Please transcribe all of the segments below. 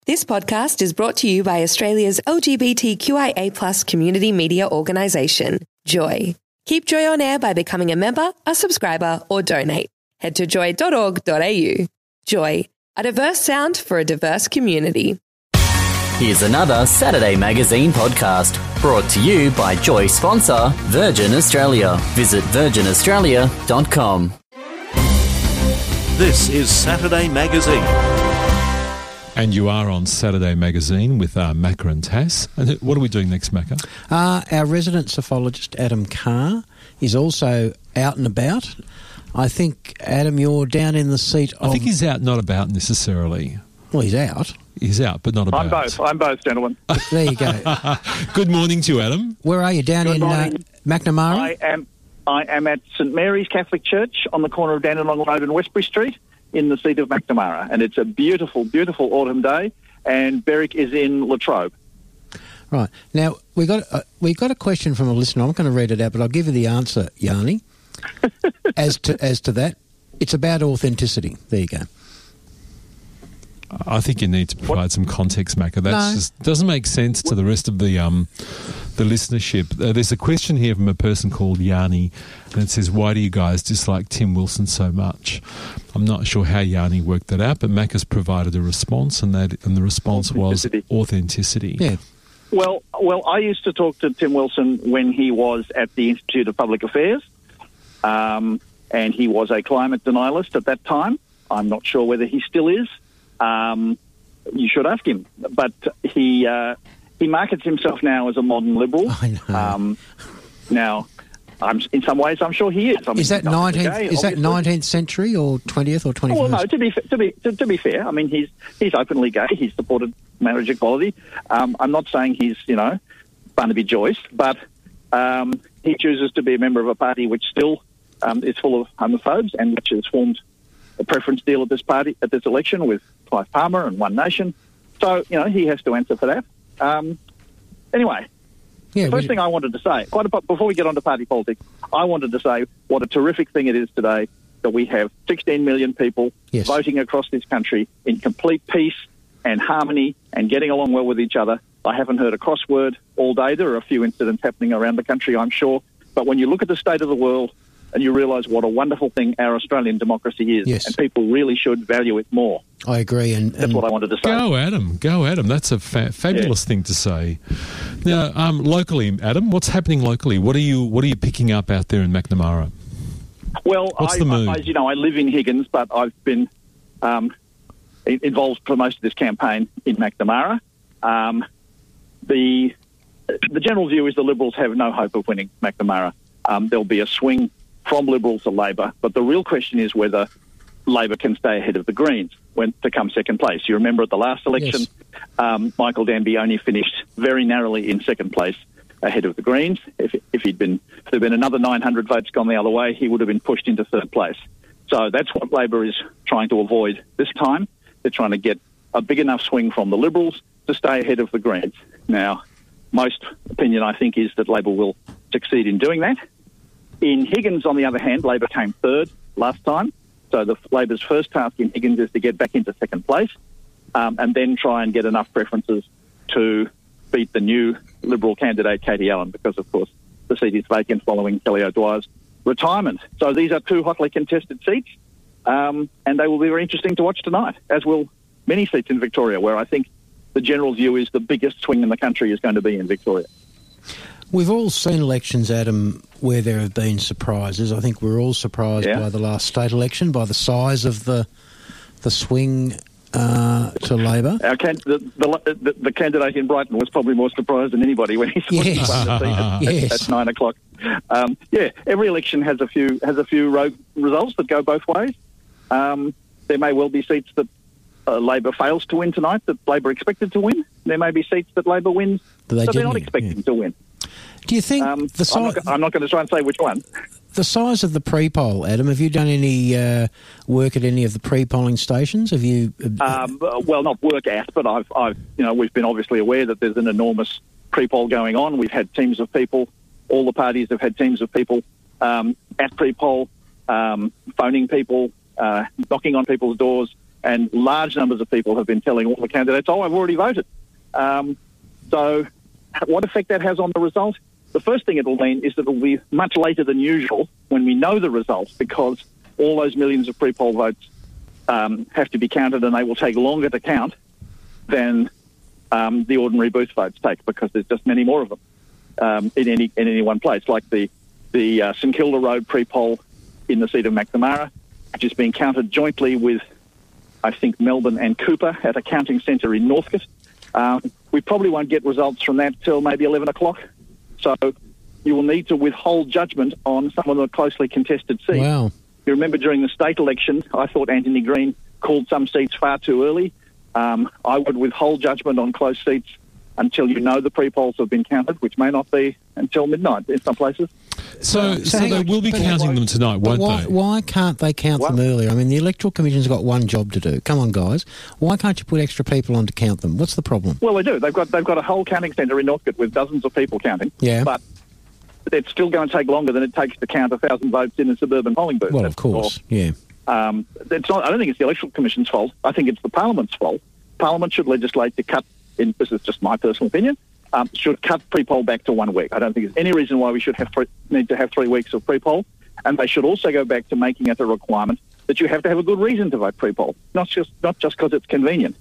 This podcast is brought to you by Australia's LGBTQIA+ community media organisation, Joy. Keep Joy on air by becoming a member, a subscriber, or donate. Head to joy.org.au. Joy, a diverse sound for a diverse community. Here's another Saturday Magazine podcast brought to you by Joy sponsor Virgin Australia. Visit virginaustralia.com. This is Saturday Magazine. And you are on Saturday Magazine with Macca and Tass. And what are we doing next, Macca? Our resident psephologist, Adam Carr, is also out and about. I think, Adam, you're down in the seat of... I think he's out, not about necessarily. Well, he's out. He's out, but not about. I'm both, gentlemen. There you go. Good morning to you, Adam. Where are you? Down in McNamara? I am at St Mary's Catholic Church on the corner of Dandenong Road and Westbury Street in the seat of McNamara. And it's a beautiful, beautiful autumn day, and Berwick is in Latrobe. Right. Now, we got a question from a listener. I'm not going to read it out, but I'll give you the answer, Yanni. as to that, it's about authenticity. There you go. I think you need to provide some context, Macca. That just doesn't make sense to the rest of the listenership. There's a question here from a person called Yanni, and it says, why do you guys dislike Tim Wilson so much? I'm not sure how Yanni worked that out, but Macca's provided a response, and the response was authenticity. Yeah. Well, I used to talk to Tim Wilson when he was at the Institute of Public Affairs, and he was a climate denialist at that time. I'm not sure whether he still is. You should ask him. But he markets himself now as a modern liberal. I know. Now, in some ways, I'm sure he is. Is that 19th century or 20th or 21st? Well, no. To be fair, I mean he's openly gay. He's supported marriage equality. I'm not saying he's Barnaby Joyce, but he chooses to be a member of a party which still is full of homophobes and which has formed a preference deal at this election with Clive Palmer and One Nation. So, he has to answer for that. Anyway, first thing I wanted to say, before we get on to party politics, I wanted to say what a terrific thing it is today that we have 16 million people voting across this country in complete peace and harmony and getting along well with each other. I haven't heard a crossword all day. There are a few incidents happening around the country, I'm sure. But when you look at the state of the world, and you realise what a wonderful thing our Australian democracy is, and people really should value it more. I agree, and that's what I wanted to say. Go, Adam! That's a fabulous thing to say. Now, locally, Adam, what's happening locally? What are you picking up out there in McNamara? Well, what's the mood? As you know, I live in Higgins, but I've been involved for most of this campaign in McNamara. The general view is the Liberals have no hope of winning McNamara. There'll be a swing from Liberals to Labor, but the real question is whether Labor can stay ahead of the Greens to come second place. You remember at the last election, Michael Danby only finished very narrowly in second place ahead of the Greens. If there'd been another 900 votes gone the other way, he would have been pushed into third place. So that's what Labor is trying to avoid this time. They're trying to get a big enough swing from the Liberals to stay ahead of the Greens. Now, most opinion, I think, is that Labor will succeed in doing that. In Higgins, on the other hand, Labor came third last time. So Labor's first task in Higgins is to get back into second place and then try and get enough preferences to beat the new Liberal candidate, Katie Allen, because, of course, the seat is vacant following Kelly O'Dwyer's retirement. So these are two hotly contested seats, and they will be very interesting to watch tonight, as will many seats in Victoria, where I think the general view is the biggest swing in the country is going to be in Victoria. We've all seen elections, Adam, where there have been surprises. I think we're all surprised by the last state election, by the size of the swing to Labor. The candidate in Brighton was probably more surprised than anybody when he saw the seat at 9 o'clock. Every election has a few rogue results that go both ways. There may well be seats that Labor fails to win tonight that Labor expected to win. There may be seats that Labor wins that they're not expecting to win. Do you think the size... I'm not going to try and say which one. The size of the pre-poll, Adam, have you done any work at any of the pre-polling stations? Have you... well, not work at, but we've been obviously aware that there's an enormous pre-poll going on. We've had teams of people, all the parties have had teams of people at pre-poll, phoning people, knocking on people's doors, And large numbers of people have been telling all the candidates, oh, I've already voted. So what effect that has on the result? The first thing it will mean is that it will be much later than usual when we know the results, because all those millions of pre-poll votes have to be counted, and they will take longer to count than the ordinary booth votes take, because there's just many more of them in any one place. Like the St Kilda Road pre-poll in the seat of Macnamara, which is being counted jointly with, I think, Melbourne and Cooper at a counting centre in Northcote. We probably won't get results from that till maybe 11 o'clock. So you will need to withhold judgment on some of the closely contested seats. Wow. You remember during the state election, I thought Anthony Green called some seats far too early. I would withhold judgment on close seats until you know the pre-polls have been counted, which may not be until midnight in some places. So they will be counting them tonight, won't they? Why can't they count them earlier? I mean, the Electoral Commission's got one job to do. Come on, guys. Why can't you put extra people on to count them? What's the problem? Well, they do. They've got a whole counting centre in Northcote with dozens of people counting. Yeah. But it's still going to take longer than it takes to count 1,000 votes in a suburban polling booth. Well, of course, yeah. It's not. I don't think it's the Electoral Commission's fault. I think it's the Parliament's fault. Parliament should legislate to cut, this is just my personal opinion, should cut pre-poll back to 1 week. I don't think there's any reason why we should need to have 3 weeks of pre-poll. And they should also go back to making it a requirement that you have to have a good reason to vote pre-poll, not just because it's convenient.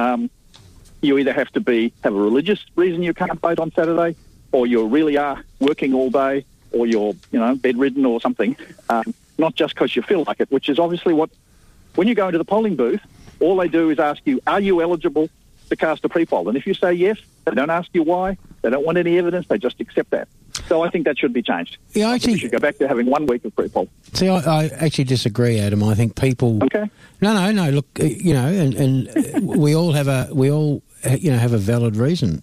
You either have to have a religious reason you can't vote on Saturday, or you really are working all day, or you're bedridden or something, not just because you feel like it, which is obviously when you go into the polling booth, all they do is ask you, are you eligible to cast a pre-poll? And if you say yes, they don't ask you why. They don't want any evidence. They just accept that. So I think that should be changed. Yeah, I think we should go back to having 1 week of pre-poll. See, I actually disagree, Adam. I think people... Okay. No. Look, and we all have a valid reason.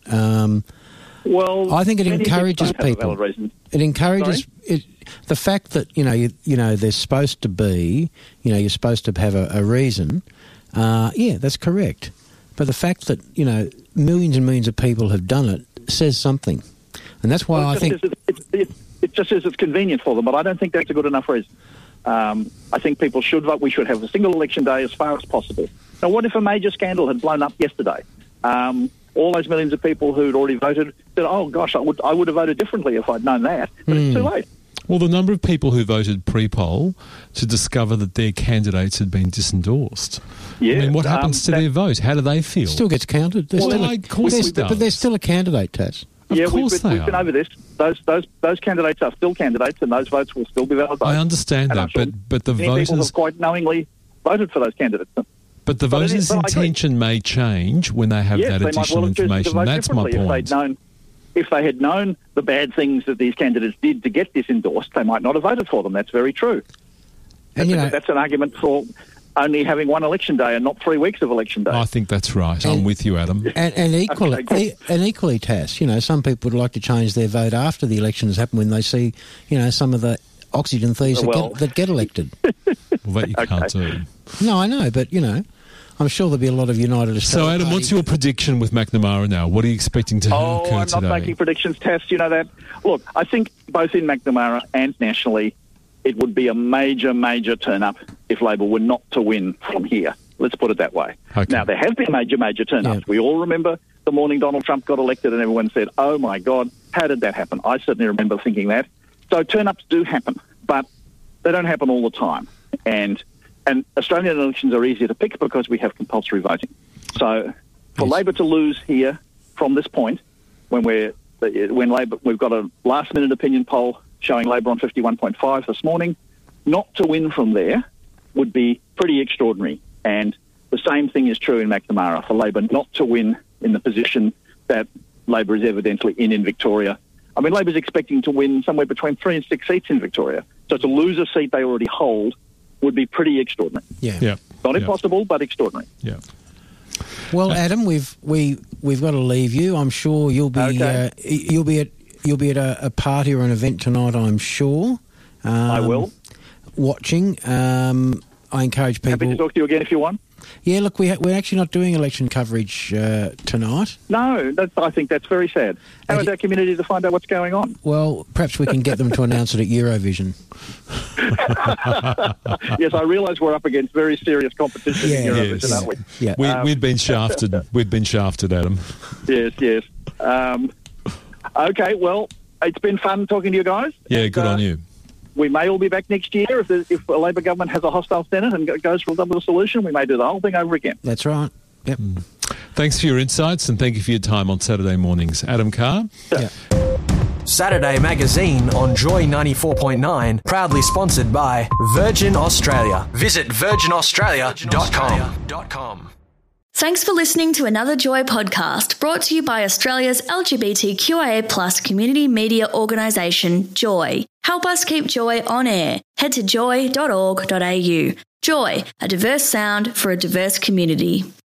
Well, I think it encourages people. Have a valid reason. It encourages the fact that there's supposed to be, you're supposed to have a reason. Yeah, that's correct. But the fact that millions and millions of people have done it says something, and that's why I think it just says it's convenient for them. But I don't think that's a good enough reason. I think people should vote. We should have a single election day as far as possible. Now, what if a major scandal had blown up yesterday? All those millions of people who'd already voted said, "Oh gosh, I would have voted differently if I'd known that." But it's too late. Well, the number of people who voted pre-poll to discover that their candidates had been disendorsed. Yeah, I mean, what happens to their vote? How do they feel? Still gets counted. But they're still a candidate, Taz. Yeah, we've been over this. Those candidates are still candidates, and those votes will still be valid votes. I understand that, but the voters people have quite knowingly voted for those candidates. But the voters' intention may change when they have that additional information. That's my point. If they had known the bad things that these candidates did to get disendorsed, they might not have voted for them. That's very true. And that's an argument for only having one election day and not 3 weeks of election day. I think that's right. I'm with you, Adam. And equally, Taz, some people would like to change their vote after the election has happened when they see, some of the oxygen thieves that get elected. Well, that you can't do. No, I know, but, I'm sure there'll be a lot of United Australia. So, Adam, what's your prediction with Macnamara now? What are you expecting to occur today? I'm not making predictions, Tess. You know that. Look, I think both in Macnamara and nationally, it would be a major, major turn-up if Labor were not to win from here. Let's put it that way. Okay. Now, there have been major, major turn-ups. Yeah. We all remember the morning Donald Trump got elected and everyone said, oh, my God, how did that happen? I certainly remember thinking that. So turn-ups do happen, but they don't happen all the time. And Australian elections are easier to pick because we have compulsory voting. So for Labor to lose here from this point, when Labor, we've got a last-minute opinion poll showing Labor on 51.5 this morning, not to win from there would be pretty extraordinary. And the same thing is true in Macnamara, for Labor not to win in the position that Labor is evidently in Victoria. I mean, Labor's expecting to win somewhere between 3 and 6 seats in Victoria. So to lose a seat they already hold would be pretty extraordinary. Yeah. Not impossible, but extraordinary. Yeah. Well, Adam, we've got to leave you. I'm sure you'll be you'll be at a party or an event tonight. I'm sure. I will. Watching. I encourage people. Happy to talk to you again if you want. Yeah, look, we're actually not doing election coverage tonight. No, I think that's very sad. How is our community to find out what's going on? Well, perhaps we can get them to announce it at Eurovision. Yes, I realise we're up against very serious competition in Eurovision, yes. aren't we? Yeah. We'd been shafted. We'd been shafted, Adam. Yes. Okay, well, it's been fun talking to you guys. Yeah, good on you. We may all be back next year if a Labor government has a hostile Senate and goes for a solution. We may do the whole thing over again. That's right. Yep. Thanks for your insights and thank you for your time on Saturday mornings. Adam Carr? Yeah. Saturday Magazine on Joy 94.9, proudly sponsored by Virgin Australia. Visit virginaustralia.com. Thanks for listening to another Joy podcast brought to you by Australia's LGBTQIA+ community media organisation, Joy. Help us keep Joy on air. Head to joy.org.au. Joy, a diverse sound for a diverse community.